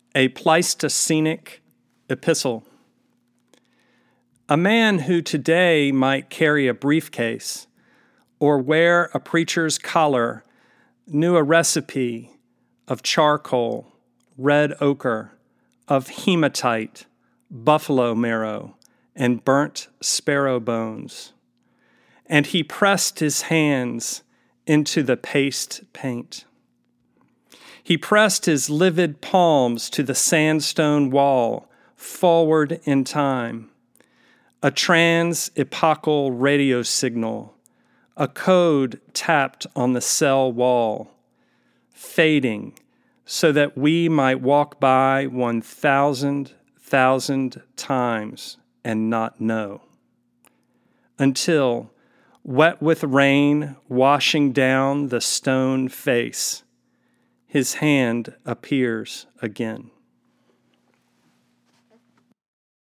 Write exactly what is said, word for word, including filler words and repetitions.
A Pleistocenic Epistle. A man who today might carry a briefcase or wear a preacher's collar knew a recipe of charcoal, red ochre, of hematite, buffalo marrow, and burnt sparrow bones. And he pressed his hands into the paste paint. He pressed his livid palms to the sandstone wall, forward in time. A trans-epochal radio signal, a code tapped on the cell wall, fading so that we might walk by one thousand thousand times and not know. Until, wet with rain washing down the stone face, his hand appears again.